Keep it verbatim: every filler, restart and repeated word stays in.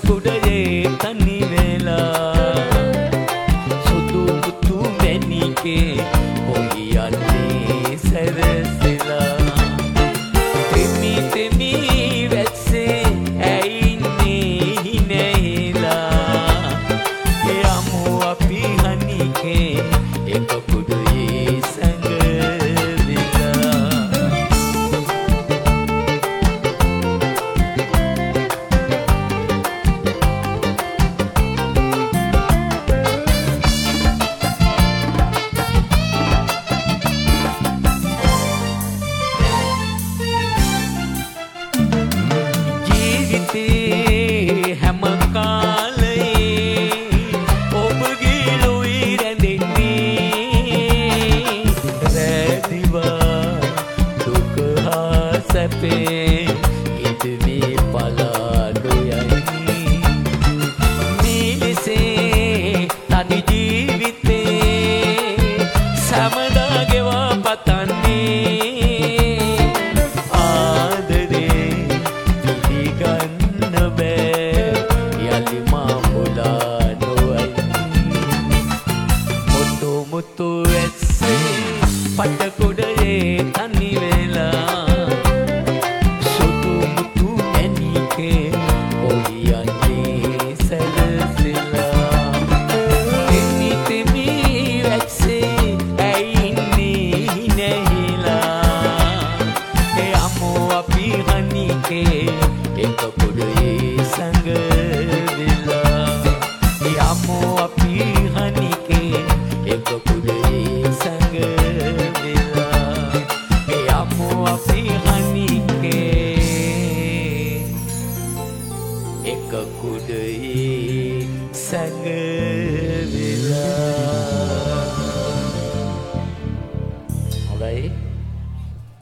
කුඩයේ තනි වෙලා සුදු පුතු වැනිකේ ඔහියන්නේ සැරසෙලා තෙමි තෙමි වැස්සේ ඇයින්නේ හිනේලා යමු අපි හනිකේ එක කුඩයේ සැඟවෙලා හැම කාලයේ ඔබගේ ලොයි රැඳෙන්නේ රැදිවා දුක හා සැපේ ඉදමේ පලාඩොයයි මේලෙසේ තනි ජීවිතේ සමදා ගෙවා පතන්නේ ආදරේ පිළිගන්න මුතු ඇස්සේ පටකොඩයේ තනි වෙලා සුදු මුතු වැනිකේ ඔහියන්නේ සැරසෙලා තෙමි තෙමි වැස්සේ ඇයින්නේ නැහිලා යමු අපි හනිකේ එක කුඩයේ සැඟවෙලා යමු අපි හනිකේ එක කුඩයේ සැඟවෙලා යමු අපි හනිකේ එක කුඩයේ සැඟවෙලා